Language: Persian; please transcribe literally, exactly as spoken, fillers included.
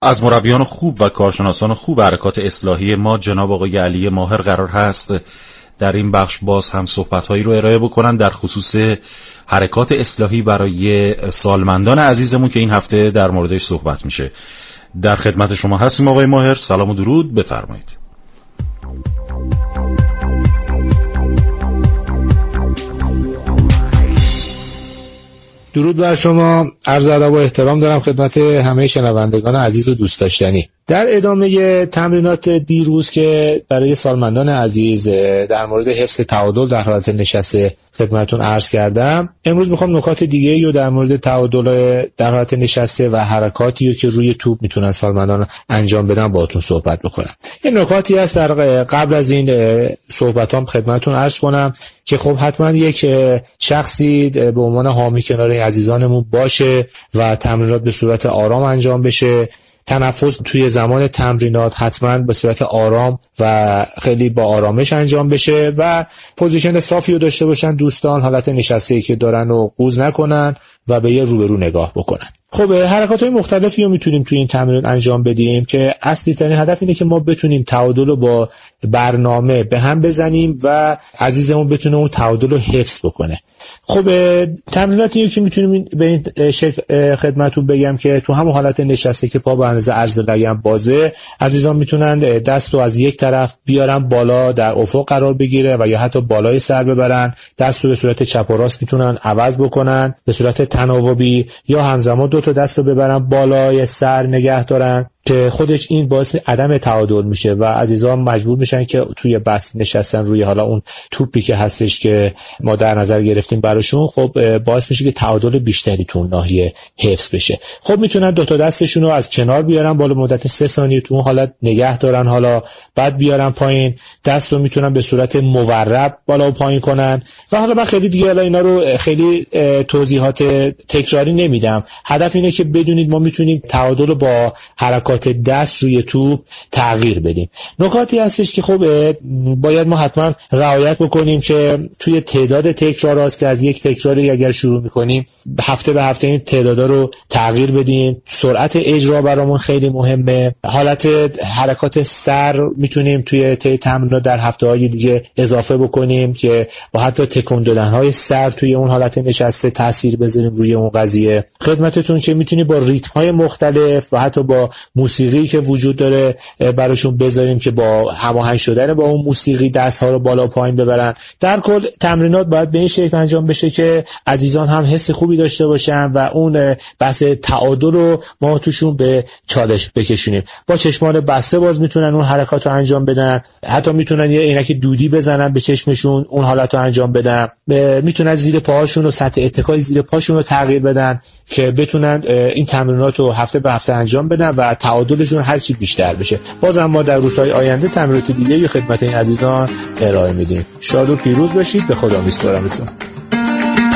از مربیان خوب و کارشناسان خوب حرکات اصلاحی ما جناب آقای علی ماهر قرار هست در این بخش باز هم صحبت‌هایی رو ارائه بکنن در خصوص حرکات اصلاحی برای سالمندان عزیزمون که این هفته در موردش صحبت میشه. در خدمت شما هستیم آقای ماهر، سلام و درود، بفرمایید. درود بر شما، عرض ادب و احترام دارم خدمت همه شنوندگان عزیز و دوست داشتنی. در ادامه تمرینات دیروز که برای سالمندان عزیز در مورد حفظ تعادل در حالت نشسته خدمتون عرض کردم، امروز میخوام نکات دیگه رو در مورد تعادل در حالت نشسته و حرکاتی رو که روی توپ میتونن سالمندان انجام بدن باهاتون صحبت بکنم. این نکاتی هست در قبل از این صحبتام خدمتون عرض کنم که خب حتما یک شخصی به عنوان حامی کنار عزیزانمون باشه و تمرینات به صورت آرام انجام بشه. تنفس توی زمان تمرینات حتما به صورت آرام و خیلی با آرامش انجام بشه و پوزیشن صافی رو داشته باشن دوستان، حالت نشسته‌ای که دارن و قوز نکنن و به یه روبرو نگاه بکنن. خب حرکات‌های مختلفی رو میتونیم توی این تمرین انجام بدیم که اصلی ترین هدف اینه که ما بتونیم تعادل رو با برنامه به هم بزنیم و عزیزمون بتونه اون تعادل رو حفظ بکنه. خب تمریناتی که میتونیم به این شکل خدمتتون بگم که تو همون حالت نشسته که پا به اندازه عرض لگن بازه، عزیزان میتونن دست رو از یک طرف بیارن بالا در افق قرار بگیره و یا حتی بالای سر ببرن، دست رو به صورت چپ و راست میتونن عوض بکنن به صورت تناوبی یا همزمان دو تا دست رو ببرن بالای سر نگه دارن که خودش این باعث عدم تعادل میشه و عزیزان مجبور میشن که توی بس نشستن روی حالا اون توپی که هستش که ما در نظر گرفتیم براشون، خب باعث میشه که تعادل بیشتری تو اون ناحیه حفظ بشه. خب میتونن دو تا دستشون رو از کنار بیارن بالا مدت سه ثانیه تو اون حالت نگه دارن، حالا بعد بیارن پایین، دست رو میتونن به صورت مورب بالا و پایین کنن و حالا من خیلی دیگه حالا اینا رو خیلی توضیحات تکراری نمیدم. هدف اینه که بدونید ما میتونیم تعادل رو با حرکات دست روی توپ تغییر بدیم. نکاتی هستش که خب باید ما حتما رعایت بکنیم که توی تعداد تکرارات که از یک تکراری اگر شروع میکنیم هفته به هفته این تعدادا رو تغییر بدیم. سرعت اجرا برامون خیلی مهمه. حالت حرکات سر میتونیم توی طی تمرینات در هفته‌های دیگه اضافه بکنیم که با حتی تکون دادن‌های سر توی اون حالت نشسته تاثیر بذاریم روی اون قضیه. خدمتتون که میتونیم با ریتم‌های مختلف و حتی با موسیقی که وجود داره براشون بذاریم که با هماهنگ شدن با اون موسیقی دست‌ها رو بالا و پایین ببرن. در کل تمرینات باید به این شکل انجام بشه که عزیزان هم حس خوبی داشته باشن و اون بحث تعادل رو ما توشون به چالش بکشونیم. با چشمان بسته باز میتونن اون حرکات رو انجام بدن، حتی میتونن یه عینک دودی بزنن به چشمشون اون حالت رو انجام بدن، میتونن زیر پاهاشون و سطح اتکای زیر پاشون رو تغییر بدن که بتونن این تمرینات رو هفته به هفته انجام بدن و تعادلشون هر چی بیشتر بشه. بازم ما در روزهای آینده تمرینات دیگه خدمت این عزیزان ارائه میدیم. شاد و پیروز باشید. به خدا میسپارمتون.